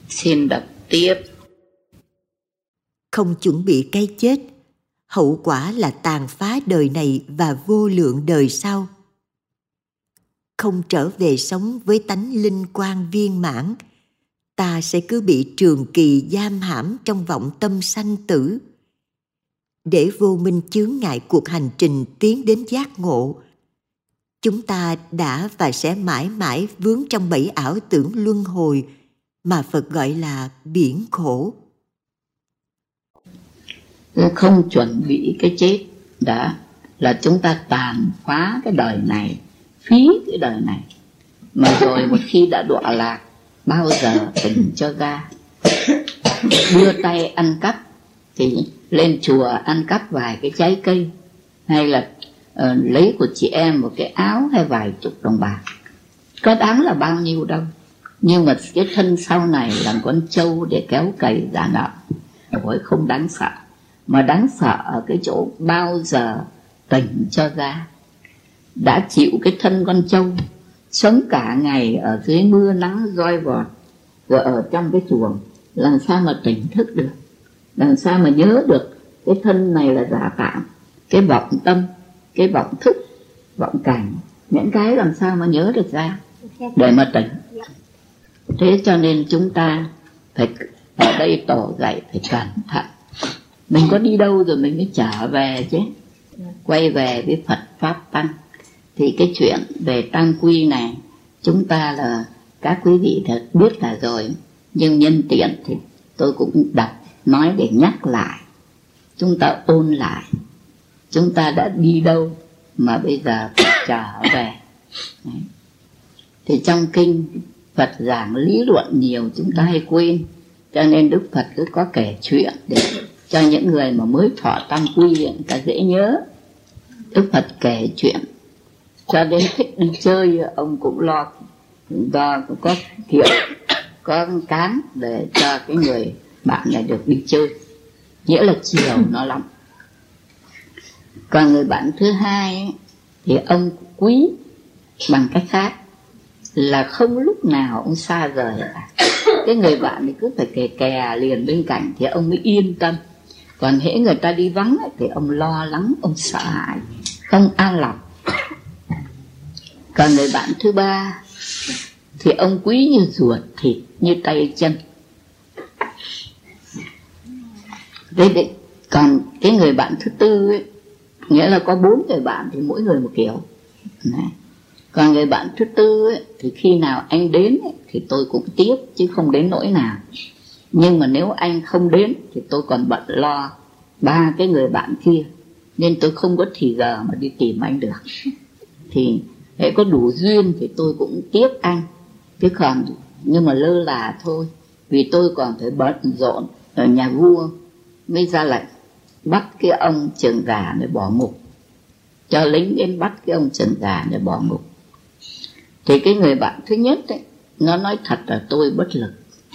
Xin đọc tiếp. Không chuẩn bị cái chết, hậu quả là tàn phá đời này và vô lượng đời sau. Không trở về sống với tánh linh quan viên mãn, ta sẽ cứ bị trường kỳ giam hãm trong vọng tâm sanh tử. Để vô minh chướng ngại cuộc hành trình tiến đến giác ngộ, chúng ta đã và sẽ mãi mãi vướng trong bẫy ảo tưởng luân hồi mà Phật gọi là biển khổ. Không chuẩn bị cái chết đã là chúng ta tàn phá cái đời này, phí cái đời này. Mà rồi một khi đã đọa lạc, bao giờ tỉnh cho ra. Đưa tay ăn cắp thì lên chùa ăn cắp vài cái trái cây, hay là lấy của chị em một cái áo hay vài chục đồng bạc, có đáng là bao nhiêu đâu. Nhưng mà cái thân sau này làm con trâu để kéo cày giả nợ, ôi không đáng sợ. Mà đáng sợ ở cái chỗ bao giờ tỉnh cho ra. Đã chịu cái thân con trâu, sống cả ngày ở dưới mưa nắng roi vọt, rồi ở trong cái chuồng, làm sao mà tỉnh thức được, làm sao mà nhớ được cái thân này là giả tạm. Cái vọng tâm, cái vọng thức, vọng cảnh, những cái làm sao mà nhớ được ra để mà tỉnh. Thế cho nên chúng ta phải ở đây tổ dạy phải cẩn thận. Mình có đi đâu rồi mình mới trở về chứ, quay về với Phật Pháp Tăng. Thì cái chuyện về tăng quy này chúng ta là các quý vị thật biết là rồi, nhưng nhân tiện thì tôi cũng đọc nói để nhắc lại. Chúng ta ôn lại chúng ta đã đi đâu mà bây giờ phải trở về. Đấy. Thì trong kinh Phật giảng lý luận nhiều, chúng ta hay quên, cho nên Đức Phật cứ có kể chuyện để cho những người mà mới thọ tam quy người ta dễ nhớ. Đức Phật kể chuyện cho đến thích đi chơi, ông cũng lo có kiệu, có cán để cho cái người bạn này được đi chơi, nghĩa là chiều nó lắm. Còn người bạn thứ hai ấy, thì ông quý bằng cách khác, là không lúc nào ông xa rời cả. Cái người bạn thì cứ phải kè kè liền bên cạnh thì ông mới yên tâm. Còn hễ người ta đi vắng ấy, thì ông lo lắng, ông sợ hãi, không an lòng. Còn người bạn thứ ba thì ông quý như ruột thịt, như tay chân. Đấy, còn cái người bạn thứ tư ấy, nghĩa là có 4 người bạn thì mỗi người một kiểu. Này. Còn người bạn thứ tư ấy, thì khi nào anh đến ấy, thì tôi cũng tiếp, chứ không đến nỗi nào. Nhưng mà nếu anh không đến thì tôi còn bận lo 3 cái người bạn kia, nên tôi không có thì giờ mà đi tìm anh được. Thì hễ có đủ duyên thì tôi cũng tiếp anh, chứ còn nhưng mà lơ là thôi. Vì tôi còn phải bận rộn ở nhà vua mới ra lệnh bắt cái ông trưởng giả để bỏ ngục, cho lính đến bắt cái ông trưởng giả để bỏ ngục. Thì cái người bạn thứ nhất ấy, nó nói thật là tôi bất lực.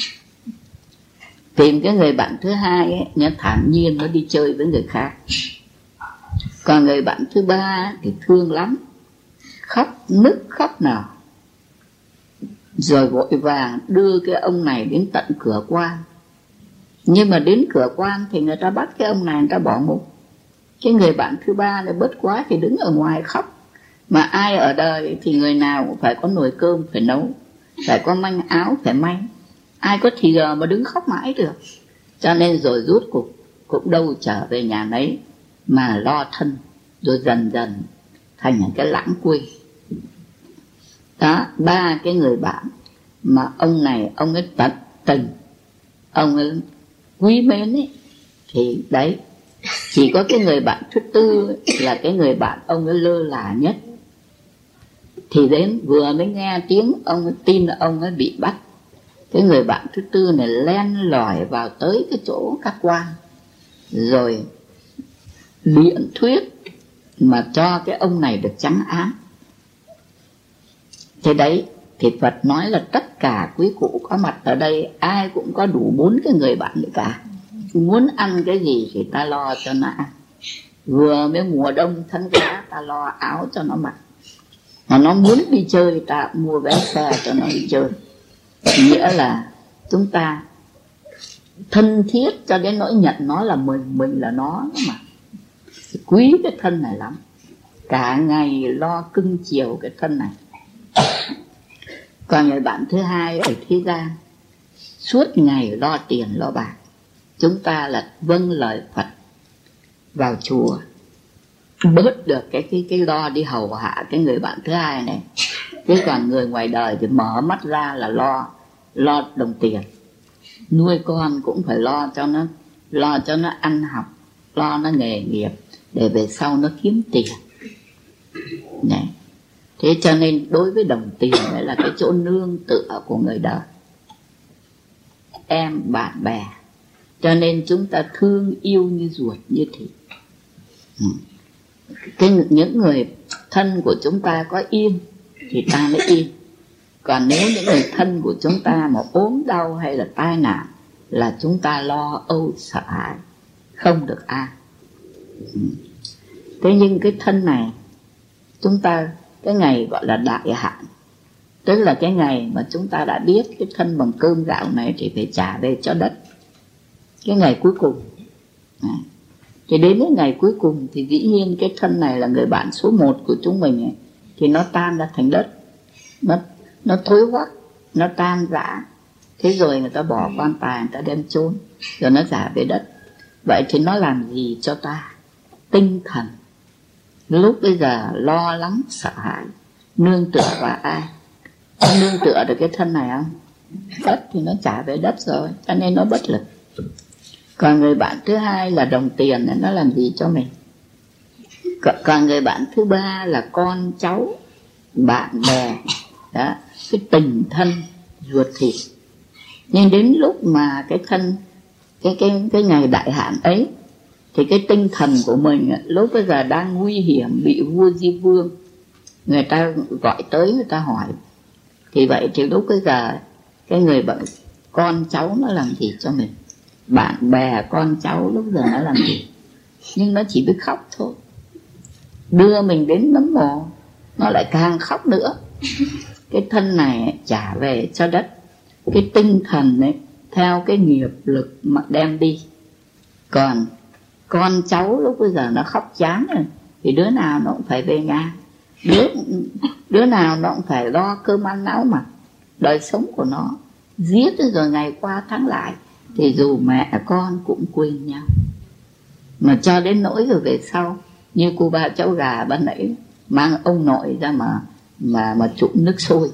Tìm cái người bạn thứ hai ấy, nó thản nhiên nó đi chơi với người khác. Còn người bạn thứ ba thì thương lắm, khóc nức khóc nào, rồi vội vàng đưa cái ông này đến tận cửa quan. Nhưng mà đến cửa quan thì người ta bắt cái ông này, người ta bỏ ngục. Cái người bạn thứ ba này bất quá thì đứng ở ngoài khóc. Mà ai ở đời thì người nào cũng phải có nồi cơm phải nấu, phải có manh áo phải may. Ai có thì giờ mà đứng khóc mãi được. Cho nên rồi rút cục cũng đâu trở về nhà nấy mà lo thân, rồi dần dần thành những cái lãng quên. Đó, 3 cái người bạn mà ông này ông ấy tận tình, ông ấy quý mến ấy, thì đấy, chỉ có cái người bạn thứ tư ấy, là cái người bạn ông ấy lơ là nhất. Thì đến vừa mới nghe tiếng ông ấy tin là ông ấy bị bắt, cái người bạn thứ tư này len lỏi vào tới cái chỗ các quan, rồi biện thuyết mà cho cái ông này được trắng án. Thế đấy, thì Phật nói là tất cả quý cụ có mặt ở đây ai cũng có đủ 4 cái người bạn nữa cả. Muốn ăn cái gì thì ta lo cho nó ăn. Vừa mới mùa đông tháng giá ta lo áo cho nó mặc. Mà nó muốn đi chơi ta mua vé xe cho nó đi chơi. Nghĩa là chúng ta thân thiết cho đến nỗi nhận nó là mình là nó mà. Quý cái thân này lắm, cả ngày lo cưng chiều cái thân này. Còn người bạn thứ hai ở thế gian suốt ngày lo tiền lo bạc. Chúng ta là vâng lời Phật vào chùa, bớt được cái lo đi hầu hạ cái người bạn thứ hai này. Thế còn người ngoài đời thì mở mắt ra là lo đồng tiền. Nuôi con cũng phải lo cho nó ăn học, lo nó nghề nghiệp để về sau nó kiếm tiền. Này. Thế cho nên đối với đồng tiền đấy là cái chỗ nương tựa của người đời, em bạn bè. Cho nên chúng ta thương yêu như ruột như thịt. Những người thân của chúng ta có yên thì ta mới yên. Còn nếu những người thân của chúng ta mà ốm đau hay là tai nạn là chúng ta lo âu sợ hãi, không được an. Thế nhưng cái thân này chúng ta, cái ngày gọi là đại hạn, tức là cái ngày mà chúng ta đã biết cái thân bằng cơm gạo này thì phải trả về cho đất, cái ngày cuối cùng. Thì đến cái ngày cuối cùng thì dĩ nhiên cái thân này là người bạn số 1 của chúng mình ấy, thì nó tan ra thành đất, nó thối hoắc, nó tan rã. Thế rồi người ta bỏ quan tài, người ta đem chôn, rồi nó trả về đất. Vậy thì nó làm gì cho ta? Tinh thần lúc bây giờ lo lắng sợ hãi, nương tựa vào ai? Có nương tựa được cái thân này không? Đất thì nó trả về đất rồi, cho nên nó bất lực. Còn người bạn thứ hai là đồng tiền, nó làm gì cho mình? Còn người bạn thứ ba là con cháu, bạn bè, đó, cái tình thân ruột thịt. Nhưng đến lúc mà cái thân, cái ngày đại hạn ấy, thì cái tinh thần của mình lúc bây giờ đang nguy hiểm, bị vua Di Vương người ta gọi tới, người ta hỏi. Thì vậy thì lúc bây giờ cái người bạn con cháu nó làm gì cho mình? Bạn bè con cháu lúc giờ nó làm gì? Nhưng nó chỉ biết khóc thôi. Đưa mình đến nấm mồ, nó lại càng khóc nữa. Cái thân này trả về cho đất, cái tinh thần ấy theo cái nghiệp lực mà đem đi. Còn con cháu lúc bây giờ nó khóc chán rồi, thì đứa nào nó cũng phải về nhà, đứa nào nó cũng phải lo cơm ăn áo mặc, đời sống của nó. Giết rồi ngày qua tháng lại, thì dù mẹ con cũng quên nhau. Mà cho đến nỗi rồi về sau, như cô ba cháu gà ban nãy mang ông nội ra mà trụng nước sôi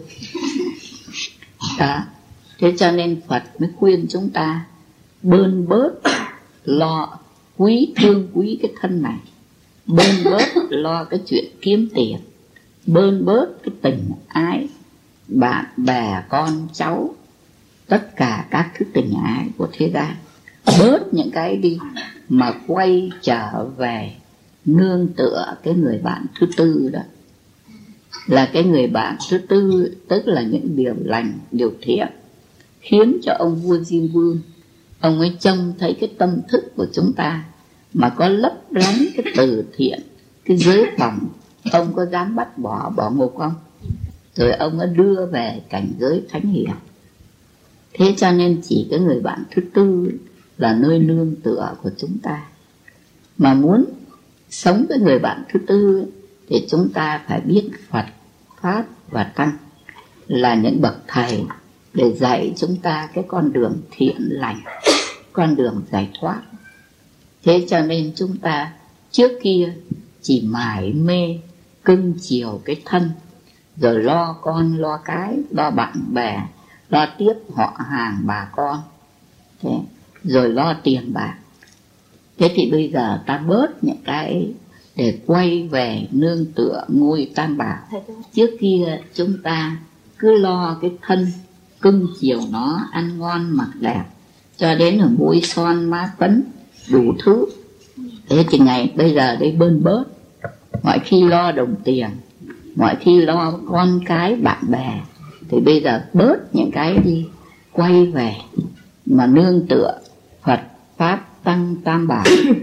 đó. Thế cho nên Phật mới khuyên chúng ta bơn bớt lo thương quý cái thân này, bơn bớt lo cái chuyện kiếm tiền, bơn bớt cái tình ái bạn bè con cháu, tất cả các thứ tình ái của thế gian. Bớt những cái đi mà quay trở về nương tựa cái người bạn thứ tư đó. Là cái người bạn thứ tư, tức là những điều lành, điều thiện, khiến cho ông vua Diêm Vương, ông ấy trông thấy cái tâm thức của chúng ta mà có lấp lánh cái từ thiện, cái giới phẩm. Ông có dám bắt bỏ ngục không? Rồi ông ấy đưa về cảnh giới thánh hiền. Thế cho nên chỉ cái người bạn thứ tư là nơi nương tựa của chúng ta. Mà muốn sống với người bạn thứ tư thì chúng ta phải biết Phật, Pháp và Tăng là những bậc thầy để dạy chúng ta cái con đường thiện lành, con đường giải thoát. Thế cho nên chúng ta trước kia chỉ mải mê cưng chiều cái thân, rồi lo con lo cái, lo bạn bè, lo tiếp họ hàng bà con, thế, rồi lo tiền bạc. Thế thì bây giờ ta bớt những cái để quay về nương tựa ngôi Tam Bảo. Trước kia chúng ta cứ lo cái thân, cưng chiều nó, ăn ngon mặc đẹp, cho đến là bôi son má phấn đủ thứ. Thế thì ngày bây giờ đây bơn bớt, mọi khi lo đồng tiền, mọi khi lo con cái bạn bè, thì bây giờ bớt những cái đi, quay về mà nương tựa Phật, Pháp, Tăng, Tam Bảo.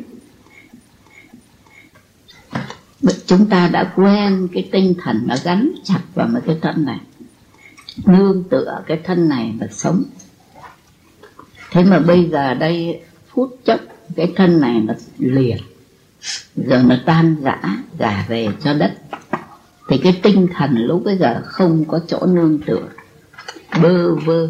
Chúng ta đã quen cái tinh thần nó gắn chặt vào một cái thân này, nương tựa cái thân này mà sống. Thế mà bây giờ đây phút chốc cái thân này nó liền, rồi nó tan rã về cho đất, thì cái tinh thần lúc bây giờ không có chỗ nương tựa, bơ vơ.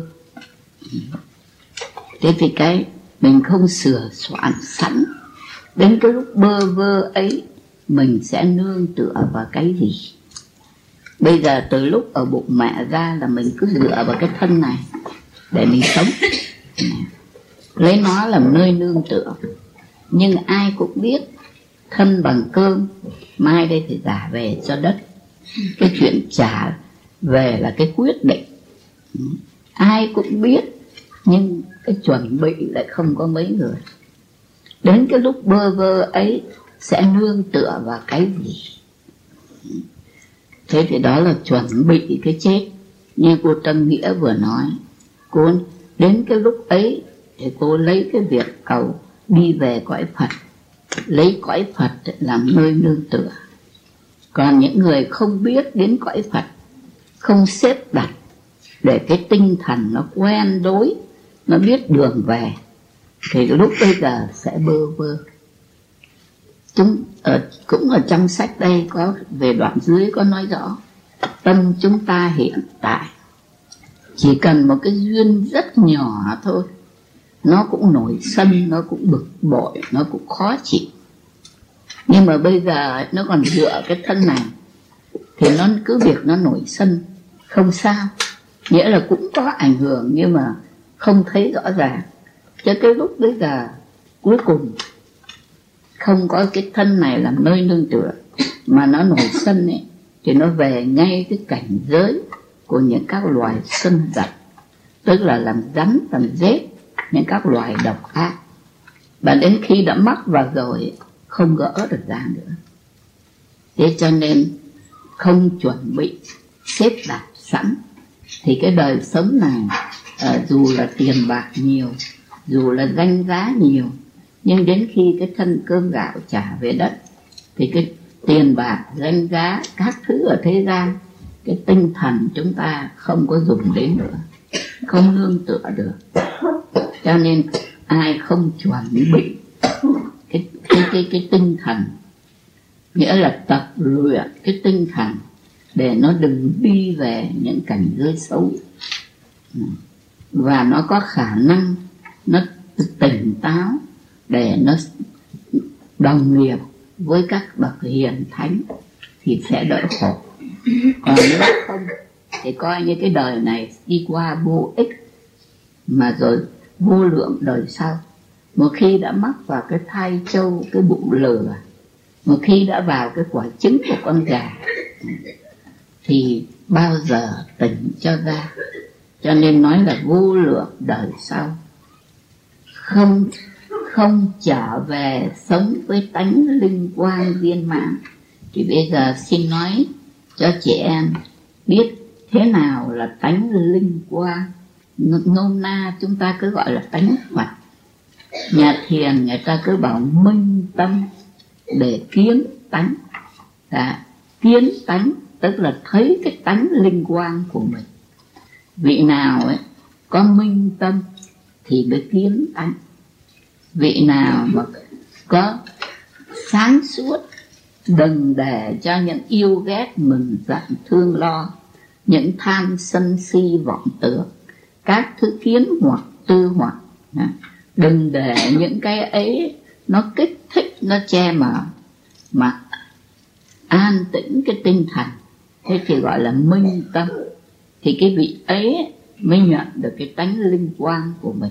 Thế thì cái mình không sửa soạn sẵn, đến cái lúc bơ vơ ấy mình sẽ nương tựa vào cái gì? Bây giờ từ lúc ở bụng mẹ ra là mình cứ dựa vào cái thân này để mình sống, lấy nó làm nơi nương tựa. Nhưng ai cũng biết thân bằng cơm, mai đây phải trả về cho đất. Cái chuyện trả về là cái quyết định, ai cũng biết, nhưng cái chuẩn bị lại không có mấy người. Đến cái lúc bơ vơ ấy sẽ nương tựa vào cái gì? Thế thì đó là chuẩn bị cái chết. Như cô Tâm Nghĩa vừa nói, cô đến cái lúc ấy thì cô lấy cái việc cầu đi về cõi Phật, lấy cõi Phật làm nơi nương tựa. Còn những người không biết đến cõi Phật, không xếp đặt để cái tinh thần nó quen đối, nó biết đường về, thì lúc bây giờ sẽ bơ vơ. Cũng ở trong sách đây có về đoạn dưới có nói rõ, tâm chúng ta hiện tại chỉ cần một cái duyên rất nhỏ thôi, nó cũng nổi sân, nó cũng bực bội, nó cũng khó chịu. Nhưng mà bây giờ nó còn dựa cái thân này, thì nó cứ việc nó nổi sân không sao, nghĩa là cũng có ảnh hưởng nhưng mà không thấy rõ ràng. Cho cái lúc bây giờ cuối cùng không có cái thân này làm nơi nương tựa, mà nó nổi sân ấy, thì nó về ngay cái cảnh giới của những các loài sân giật, tức là làm rắn, làm rết, những các loài độc ác. Và đến khi đã mắc vào rồi không gỡ được ra nữa. Thế cho nên không chuẩn bị xếp đặt sẵn, thì cái đời sống này dù là tiền bạc nhiều, dù là danh giá nhiều, nhưng đến khi cái thân cơm gạo trả về đất, thì cái tiền bạc, danh giá, các thứ ở thế gian, cái tinh thần chúng ta không có dùng đến nữa, không nương tựa được. Cho nên ai không chuẩn bị cái tinh thần, nghĩa là tập luyện cái tinh thần để nó đừng đi về những cảnh giới xấu, và nó có khả năng nó tỉnh táo để nó đồng nghiệp với các bậc hiền thánh, thì sẽ đỡ khổ. Còn nếu không thì coi như cái đời này đi qua vô ích, mà rồi vô lượng đời sau. Một khi đã mắc vào cái thai trâu, cái bụng lừa, một khi đã vào cái quả trứng của con gà, thì bao giờ tỉnh cho ra. Cho nên nói là vô lượng đời sau, không trở về sống với tánh linh quang viên mãn. Thì bây giờ xin nói cho chị em biết thế nào là tánh linh quang. Nôm na chúng ta cứ gọi là tánh Phật. Nhà thiền người ta cứ bảo minh tâm để kiến tánh. Kiến tánh tức là thấy cái tánh linh quang của mình. Vị nào ấy có minh tâm thì mới kiến tánh. Vị nào mà có sáng suốt, đừng để cho những yêu ghét, mừng giận, thương lo, những tham sân si vọng tưởng, các thứ kiến hoặc tư hoặc, đừng để những cái ấy nó kích thích, nó che mờ, mà an tĩnh cái tinh thần. Thế thì gọi là minh tâm. Thì cái vị ấy mới nhận được cái tánh linh quang của mình.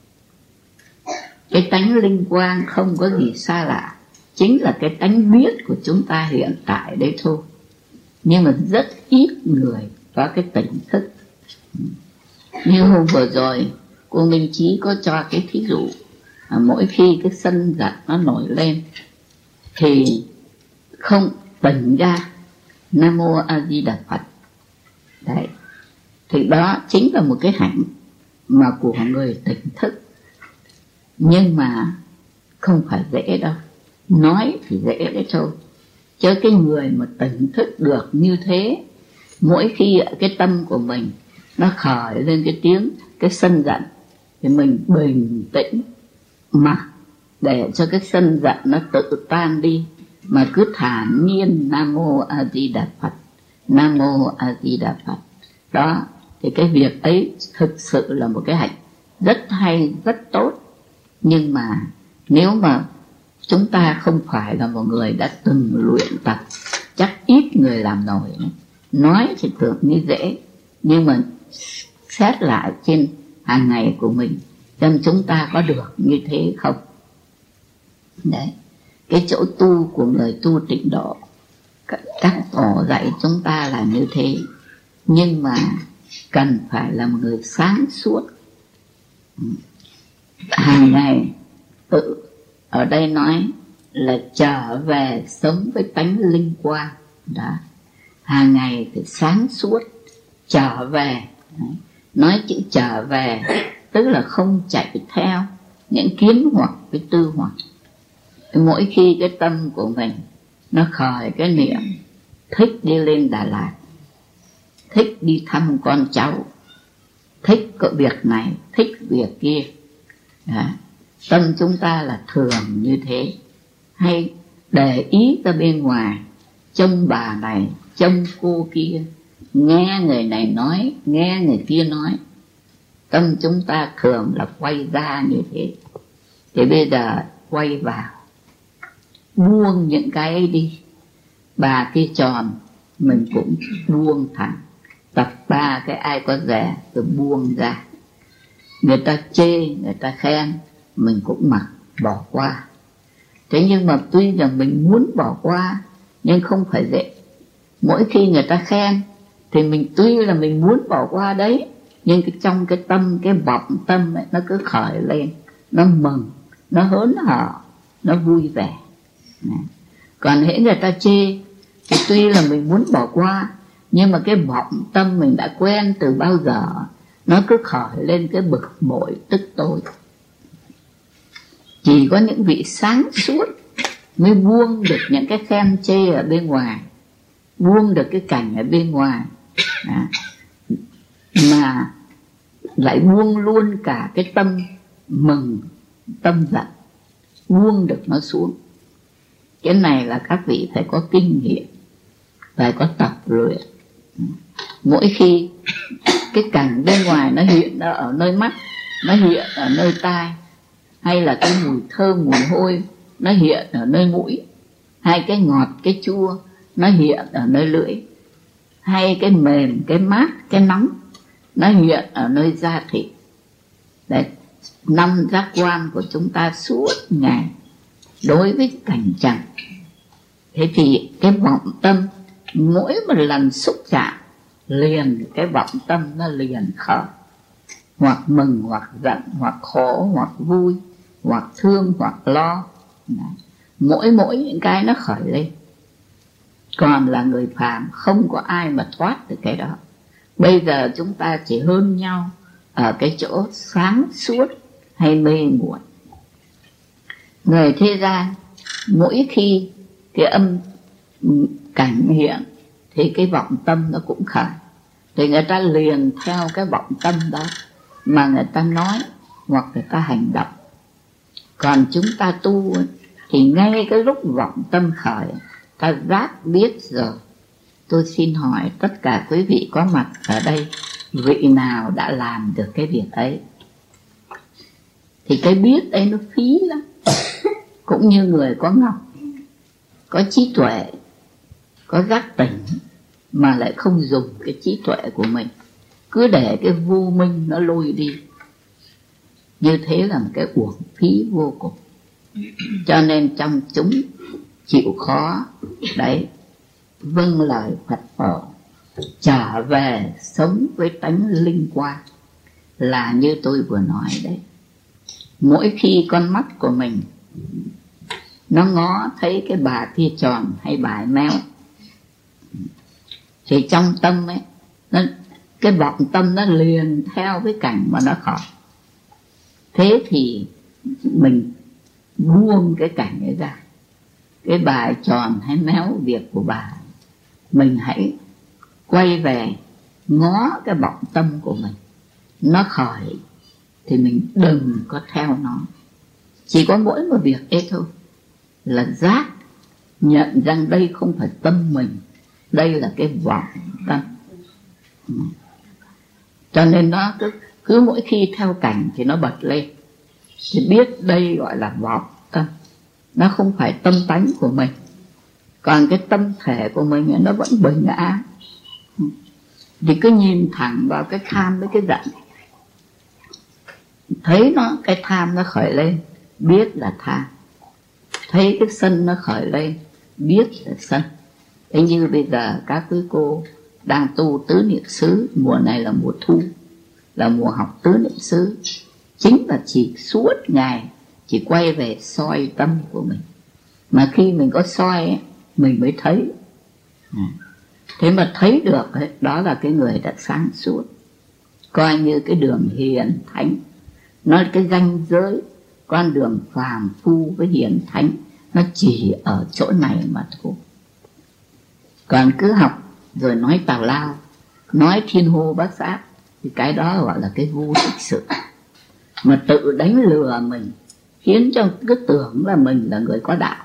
Cái tánh linh quang không có gì xa lạ, chính là cái tánh biết của chúng ta hiện tại đấy thôi. Nhưng mà rất ít người có cái tỉnh thức. Như hôm vừa rồi cô Minh Trí có cho cái thí dụ, mỗi khi cái sân giận nó nổi lên thì không tỉnh ra Nam Mô A Di Đà Phật. Đấy, thì đó chính là một cái hạnh mà của người tỉnh thức. Nhưng mà không phải dễ đâu. Nói thì dễ đấy thôi, chứ cái người mà tỉnh thức được như thế, mỗi khi cái tâm của mình nó khởi lên cái tiếng, cái sân giận, thì mình bình tĩnh mà để cho cái sân giận nó tự tan đi, mà cứ thản nhiên Nam Mô A Di Đà Phật, Nam Mô A Di Đà Phật. Đó, thì cái việc ấy thực sự là một cái hạnh rất hay, rất tốt. Nhưng mà nếu mà chúng ta không phải là một người đã từng luyện tập, chắc ít người làm nổi. Nói thì tưởng như dễ, nhưng mà xét lại trên hàng ngày của mình, xem chúng ta có được như thế không. Đấy, cái chỗ tu của người tu tịnh độ, các tổ dạy chúng ta là như thế. Nhưng mà cần phải là một người sáng suốt, hàng ngày tự, ở đây nói là trở về sống với tánh linh quang. Đó, hàng ngày phải sáng suốt, trở về. Đấy, nói chữ trở về tức là không chạy theo những kiến hoặc với tư hoặc. Mỗi khi cái tâm của mình nó khởi cái niệm thích đi lên Đà Lạt, thích đi thăm con cháu, thích có việc này, thích việc kia, đó, tâm chúng ta là thường như thế. Hay để ý ra bên ngoài, trông bà này, trông cô kia, nghe người này nói, nghe người kia nói, tâm chúng ta thường là quay ra như thế. Thì bây giờ quay vào, buông những cái ấy đi. Bà kia tròn, mình cũng buông thẳng. Tập 3 cái ai có rẻ rồi buông ra. Người ta chê, người ta khen, mình cũng mặc bỏ qua. Thế nhưng mà tuy rằng mình muốn bỏ qua, nhưng không phải dễ. Mỗi khi người ta khen thì mình tuy là mình muốn bỏ qua đấy, nhưng trong cái tâm, cái vọng tâm ấy, nó cứ khởi lên, nó mừng, nó hớn hở, nó vui vẻ. Còn hễ người ta chê thì tuy là mình muốn bỏ qua, nhưng mà cái vọng tâm mình đã quen từ bao giờ, nó cứ khởi lên cái bực bội tức tối. Chỉ có những vị sáng suốt mới buông được những cái khen chê ở bên ngoài, buông được cái cảnh ở bên ngoài, mà lại buông luôn cả cái tâm mừng, tâm giận, buông được nó xuống. Cái này là các vị phải có kinh nghiệm, phải có tập luyện. Mỗi khi cái cảnh bên ngoài nó hiện ra ở nơi mắt, nó hiện ở nơi tai, hay là cái mùi thơm, mùi hôi nó hiện ở nơi mũi, hay cái ngọt, cái chua nó hiện ở nơi lưỡi, hay cái mềm, cái mát, cái nóng nó hiện ở nơi da thịt. Đấy, 5 giác quan của chúng ta suốt ngày đối với cảnh trần. Thế thì cái vọng tâm mỗi một lần xúc chạm liền, cái vọng tâm nó liền khởi, hoặc mừng, hoặc giận, hoặc khổ, hoặc vui, hoặc thương, hoặc lo. Mỗi những cái nó khởi lên. Còn là người phàm không có ai mà thoát được cái đó. Bây giờ chúng ta chỉ hơn nhau ở cái chỗ sáng suốt hay mê muội. Người thế gian mỗi khi cái âm cảnh hiện thì cái vọng tâm nó cũng khởi, thì người ta liền theo cái vọng tâm đó mà người ta nói hoặc người ta hành động. Còn chúng ta tu thì ngay cái lúc vọng tâm khởi, ta giác biết rồi. Tôi xin hỏi tất cả quý vị có mặt ở đây, vị nào đã làm được cái việc ấy? Thì cái biết ấy nó phí lắm. Cũng như người có ngọc, có trí tuệ, có giác tỉnh, mà lại không dùng cái trí tuệ của mình, cứ để cái vô minh nó lôi đi. Như thế là một cái uổng phí vô cùng. Cho nên trong chúng chịu khó đấy, vâng lời Phật phổ, trở về sống với tánh linh quang, là như tôi vừa nói đấy. Mỗi khi con mắt của mình nó ngó thấy cái bà kia tròn hay bà ấy méo, thì trong tâm ấy, cái vọng tâm nó liền theo cái cảnh mà nó khỏi. Thế thì mình buông cái cảnh ấy ra. Cái bà ấy tròn hay méo việc của bà ấy, mình hãy quay về ngó cái vọng tâm của mình. Nó khởi thì mình đừng có theo nó. Chỉ có mỗi một việc ấy thôi, là giác nhận rằng đây không phải tâm mình, đây là cái vọng tâm. Cho nên nó cứ mỗi khi theo cảnh thì nó bật lên, thì biết đây gọi là vọng tâm, nó không phải tâm tánh của mình. Còn cái tâm thể của mình nó vẫn bình an. Thì cứ nhìn thẳng vào cái tham với cái giận, thấy nó, cái tham nó khởi lên, biết là tham. Thấy cái sân nó khởi lên, biết là sân. Thế như bây giờ các quý cô đang tu tứ niệm xứ, mùa này là mùa thu, là mùa học tứ niệm xứ, chính là chỉ suốt ngày chỉ quay về soi tâm của mình. Mà khi mình có soi ấy, mình mới thấy. Thế mà thấy được ấy, đó là cái người đã sáng suốt. Coi như cái đường hiền thánh, nó cái ranh giới con đường phàm phu với hiền thánh, nó chỉ ở chỗ này mà thôi. Còn cứ học rồi nói tào lao, nói thiên hô bát sát, thì cái đó gọi là cái vô thực sự, mà tự đánh lừa mình, khiến cho cứ tưởng là mình là người có đạo.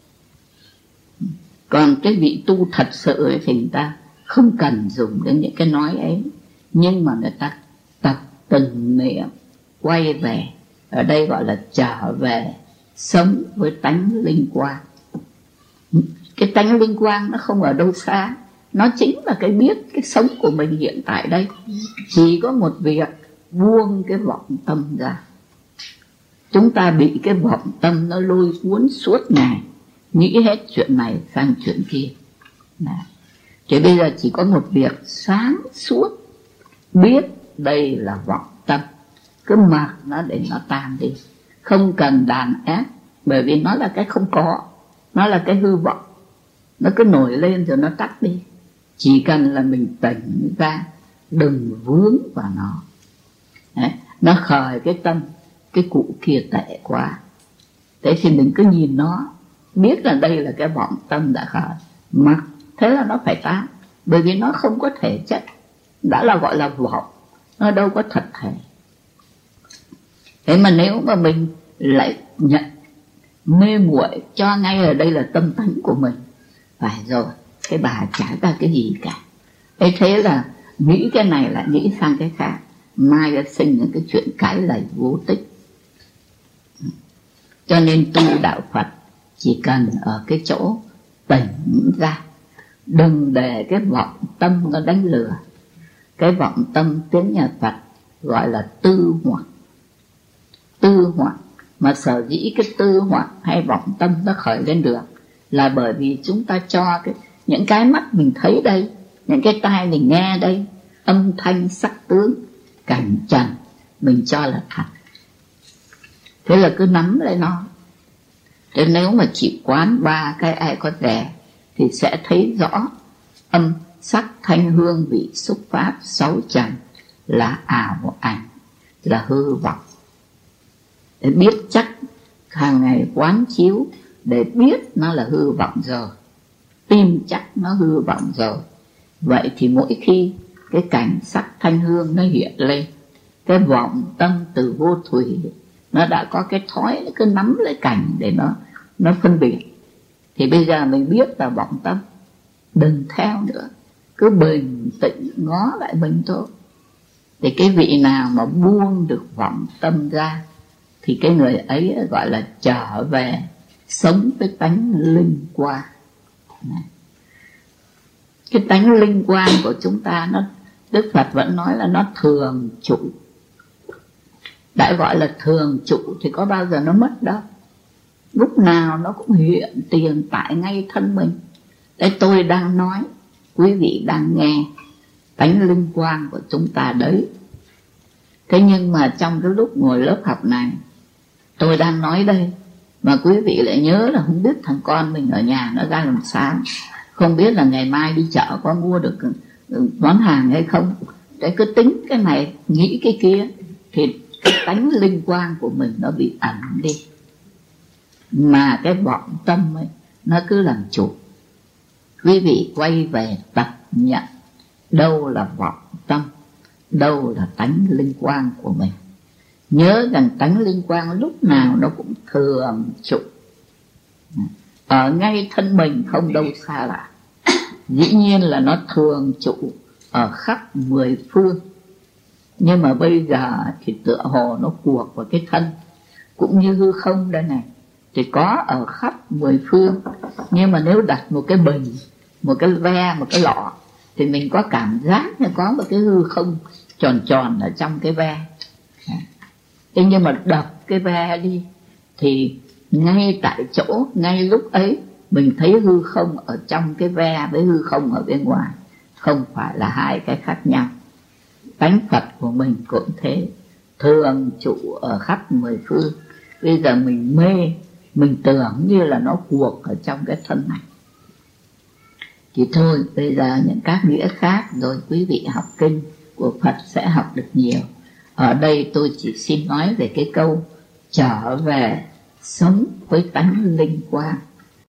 Còn cái vị tu thật sự ấy thì người ta không cần dùng đến những cái nói ấy, nhưng mà người ta tập từng niệm quay về, ở đây gọi là trở về sống với tánh linh quang. Cái tánh linh quang nó không ở đâu xa, nó chính là cái biết cái sống của mình hiện tại đây. Chỉ có một việc, buông cái vọng tâm ra. Chúng ta bị cái vọng tâm nó lôi cuốn suốt ngày, nghĩ hết chuyện này sang chuyện kia. Thì bây giờ chỉ có một việc sáng suốt, biết đây là vọng tâm, cứ mặc nó để nó tan đi, không cần đàn áp, bởi vì nó là cái không có, nó là cái hư vọng, nó cứ nổi lên rồi nó tắt đi. Chỉ cần là mình tỉnh ra, đừng vướng vào nó. Đấy, nó khởi cái tâm, cái cụ kia tệ quá, thế thì mình cứ nhìn nó, biết là đây là cái vọng tâm đã khởi, mặc thế là nó phải tan, bởi vì nó không có thể chất, đã là gọi là vọng, nó đâu có thật thể. Thế mà nếu mà mình lại nhận mê muội cho ngay ở đây là tâm tánh của mình, phải rồi, cái bà chả ra cái gì cả. Thế là nghĩ cái này lại nghĩ sang cái khác, mai đã sinh những cái chuyện cãi lầy vô tích. Cho nên tu đạo Phật chỉ cần ở cái chỗ tỉnh ra, đừng để cái vọng tâm nó đánh lừa. Cái vọng tâm tiếng nhà Phật gọi là tư hoặc. Tư hoặc, mà sở dĩ cái tư hoặc hay vọng tâm nó khởi lên được là bởi vì chúng ta cho những cái mắt mình thấy đây, những cái tai mình nghe đây, âm thanh sắc tướng cảnh trần, mình cho là thật. Thế là cứ nắm lấy nó. Thế nếu mà chỉ quán ba cái ai có rẻ thì sẽ thấy rõ âm sắc thanh hương vị xúc pháp sáu trần là ảo ảnh, là hư vọng. Để biết chắc, hàng ngày quán chiếu để biết nó là hư vọng rồi, tin chắc nó hư vọng rồi. Vậy thì mỗi khi cái cảnh sắc thanh hương nó hiện lên, cái vọng tâm từ vô thủy nó đã có cái thói, nó cứ nắm lấy cảnh để nó phân biệt. Thì bây giờ mình biết là vọng tâm, đừng theo nữa, cứ bình tĩnh ngó lại mình thôi. Thì cái vị nào mà buông được vọng tâm ra thì cái người ấy gọi là trở về sống với tánh linh quang. Cái tánh linh quang của chúng ta, nó Đức Phật vẫn nói là nó thường trụ. Đã gọi là thường trụ thì có bao giờ nó mất đâu, lúc nào nó cũng hiện tiền tại ngay thân mình. Đây tôi đang nói, quý vị đang nghe tánh linh quang của chúng ta đấy. Thế nhưng mà trong cái lúc ngồi lớp học này, tôi đang nói đây, mà quý vị lại nhớ là không biết thằng con mình ở nhà nó ra làm sao, không biết là ngày mai đi chợ có mua được món hàng hay không. Để cứ tính cái này, nghĩ cái kia, thì cái tánh linh quang của mình nó bị ẩn đi. Mà cái vọng tâm ấy, nó cứ làm chủ. Quý vị quay về tập nhận đâu là vọng tâm, đâu là tánh linh quang của mình. Nhớ rằng tánh linh quang lúc nào nó cũng thường trụ ở ngay thân mình, không đâu xa lạ. Dĩ nhiên là nó thường trụ ở khắp mười phương, nhưng mà bây giờ thì tựa hồ nó cuộc vào cái thân, cũng như hư không đây này, thì có ở khắp mười phương. Nhưng mà nếu đặt một cái bình, một cái ve, một cái lọ, thì mình có cảm giác như có một cái hư không tròn tròn ở trong cái ve. Thế nhưng mà đập cái ve đi thì ngay tại chỗ, ngay lúc ấy mình thấy hư không ở trong cái ve với hư không ở bên ngoài, không phải là hai cái khác nhau. Tánh Phật của mình cũng thế, thường trụ ở khắp mười phương. Bây giờ mình mê, mình tưởng như là nó cuộc ở trong cái thân này. Thì thôi, bây giờ những các nghĩa khác rồi quý vị học kinh của Phật sẽ học được nhiều. Ở đây tôi chỉ xin nói về cái câu trở về sống với tánh linh quang.